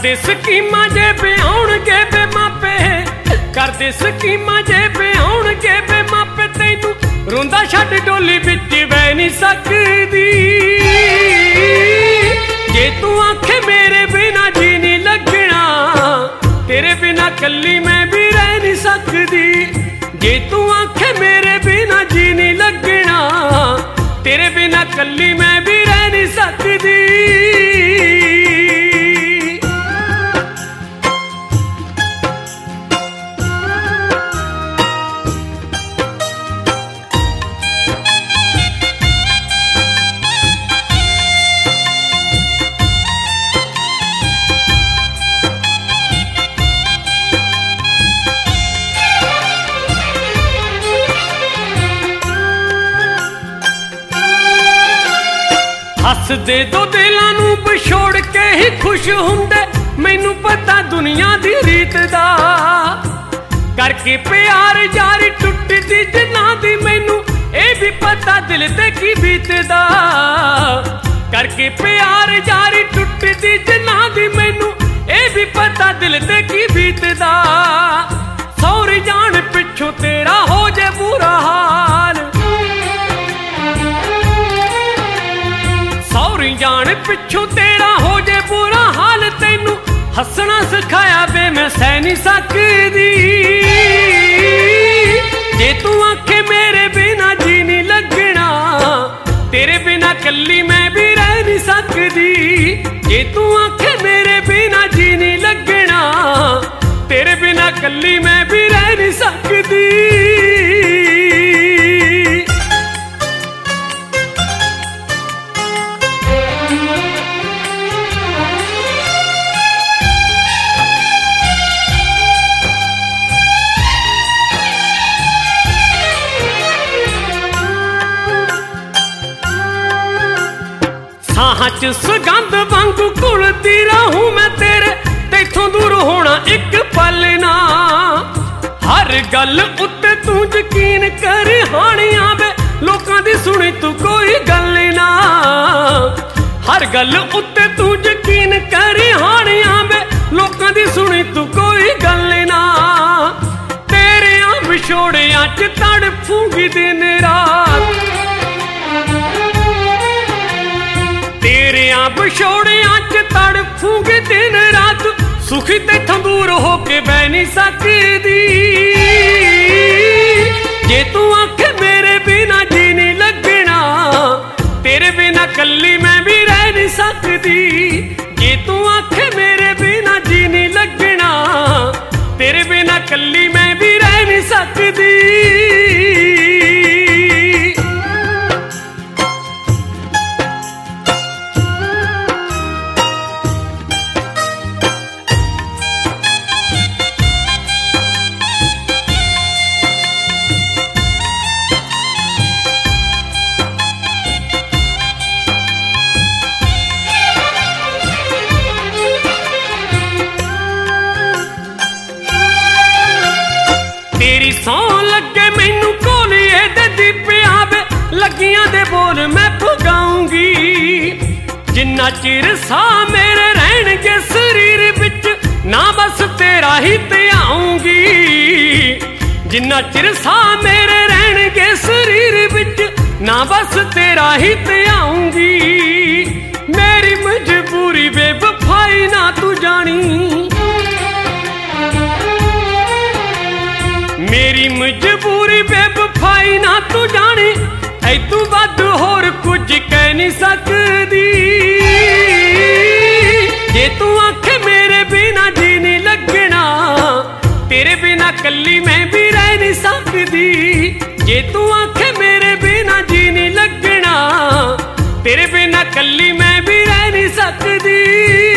करदे स्कीमां जे ब्याउणगे बे मापे, करदे स्कीमां जे ब्याउणगे बे मापे, तैनू रोंदा छड्ड डोली विच बह नहीं सकदी। जे तू आखे मेरे बिना जी नहीं लगना, तेरे बिना कल्ली मैं भी रह नहीं सकदी। जे तू आखे मेरे बिना जी नहीं लगना, तेरे बिना कल्ली मैं भी रह नहीं सकदी। हसदे दो दिलां नू विछोड़ के ही खुश हुंदे, मैनू पता दुनिया दी रीत दा। करके प्यार यारी टुटदी जिन्ना दी, मैनू ए भी पता दिल ते की बीतदा। करके प्यार यारी टुटदी जिन्ना दी, मैनू ए भी पता दिल ते की बीतदा। सौरी जान पिछों तेरा हो जे बुरा हाल, सौरी जान पिछों तेरा हो जे बुरा हाल, तैनू हसना सिखाया बे मैं सह नहीं सकदी। जे तू आखे मेरे बिना जी नहीं लगना, तेरे बिना कल्ली मैं भी रह नहीं सकदी। जे तू आखे मेरे बिना जी नहीं लगना, तेरे बिना कल्ली मैं भी रह नहीं सकदी। साहां च सुगंध वांगू घुलदी रहूं मैं तेरे, तैथों दूर होना एक पल ना। हर गल उत्ते तू यकीन कर हानियां वे, लोकां दी सुनी तू कोई गल ना। हर गल उत्ते तू यकीन कर हानियां वे, लोकां दी सुनी तू कोई गल ना। तेरे विछोड़ियां च तड़फूंगी दिन रात, तेरे विछोड़ियां च तड़फूंगी दिन रात। सुखी तैथों दूर हो के बह नहीं सकदी। जे तू आखे मेरे बिना जी नहीं लगना, तेरे बिना कल्ली मैं भी रह नहीं सकदी। जे तू आखे मेरे बिना जी नहीं लगना, तेरे बिना कल्ली मैं भी रह नहीं सकदी। तेरी सौ लगे मैनू कोलिए दे दीपिया वे, लगियां दे बोल मैं पुगाऊंगी। जिन्ना चिर सा मेरे रहणगे शरीर विच, ना बस तेरा ही ध्याऊंगी। जिन्ना चिर सा मेरे रहणगे शरीर विच, ना बस तेरा ही ध्याऊंगी। मेरी मजबूरी बेवफाई ना तू जानी, मेरी मजबूरी बेवफाई ना तू जानी। ऐ तू वध होर कुछ कह नहीं सकदी। जे तू आखे मेरे बिना जी नहीं लगना, तेरे बिना कल्ली मैं भी रह नहीं सकदी। जे तू आखे मेरे बिना जी नहीं लगना, तेरे बिना कल्ली मैं भी रह नहीं सकदी।